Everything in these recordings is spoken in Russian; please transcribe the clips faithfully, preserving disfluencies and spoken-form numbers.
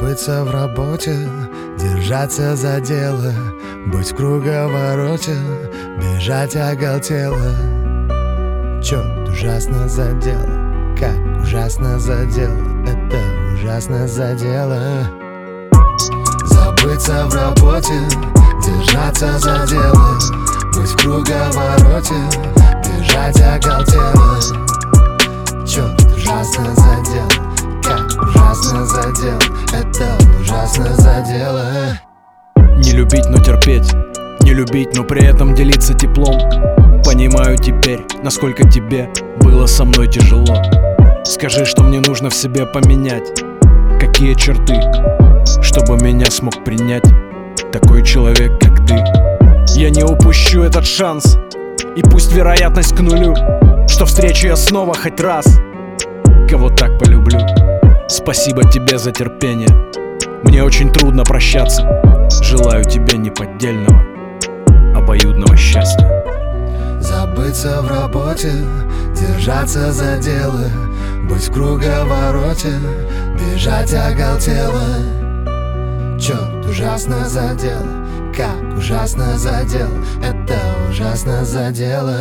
Забыться в работе, держаться за дело, быть в круговороте, бежать оголтело. Черт, ужасно задело, как ужасно задело, это ужасно задело. Забыться в работе, держаться за дело, быть в круговороте, бежать оголтело. Черт, ужасно задело, как ужасно задело, это ужасно задело. Не любить, но терпеть, не любить, но при этом делиться теплом. Понимаю теперь, насколько тебе было со мной тяжело. Скажи, что мне нужно в себе поменять, какие черты, чтобы меня смог принять такой человек, как ты. Я не упущу этот шанс, и пусть вероятность к нулю, что встречу я снова хоть раз кого так полюблю. Спасибо тебе за терпение, мне очень трудно прощаться. Желаю тебе неподдельного, обоюдного счастья. Забыться в работе, держаться за дело, быть в круговороте, бежать оголтело. Черт, ужасно задело, как ужасно задело, это ужасно задело.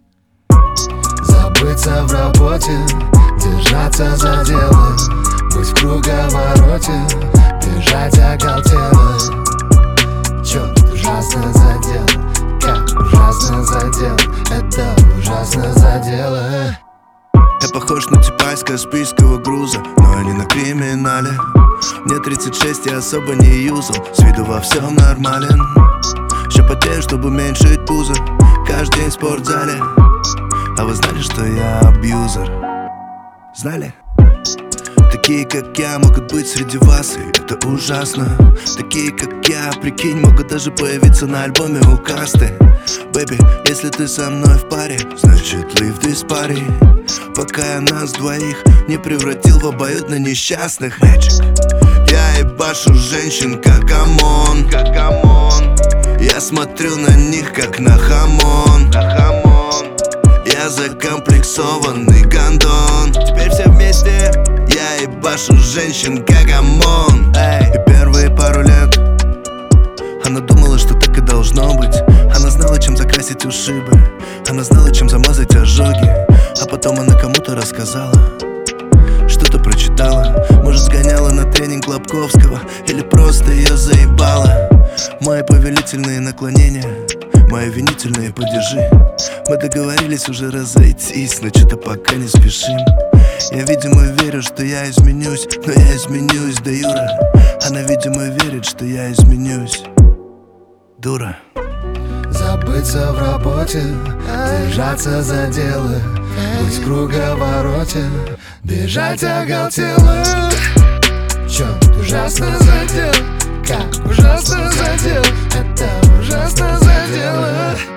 Забыться в работе, держаться за дело, быть в круговороте, бежать оголтело. Черт, ужасно задело, как ужасно задело, это ужасно задело. Я похож на типа из каспийского груза, но я не на криминале. Мне тридцать шесть, я особо не юзал, с виду во всем нормален. Ща потею, чтобы уменьшить пузо, каждый день в спортзале. А вы знали, что я абьюзер? Знали? Такие, как я, могут быть среди вас, и это ужасно. Такие, как я, прикинь, могут даже появиться на альбоме у Касты. Бэби, если ты со мной в паре, значит live this party. Пока я нас двоих не превратил в обоюдно несчастных. Magic. Я ебашу женщин, как ОМОН, как ОМОН. Я смотрю на них, как на хамон, на хамон. Я закомплексованный гондон. Теперь все вместе. Я ебашу женщин, как ОМОН. Эй. И первые пару лет она думала, что так и должно быть. Она знала, чем закрасить ушибы, она знала, чем замазать ожоги. А потом она кому-то рассказала, что-то прочитала. Может, сгоняла на тренинг Лобковского, или просто ее заебала. Мои повелительные наклонения, мои винительные падежи. Мы договорились уже разойтись, но что-то пока не спешим. Я, видимо, верю, что я изменюсь, но я изменюсь, да Юра. Она, видимо, верит, что я изменюсь, дура. Забыться в работе, держаться за дело, быть в круговороте, бежать оголтело. Черт, ужасно задел, как ужасно задел, это ужасно задело.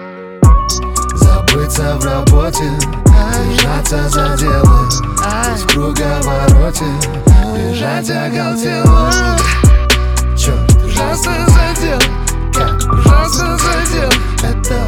Забыться в работе, держаться за дело, быть в круговороте, бежать оголтело. Черт, ужасно задел, как ужасно задел, это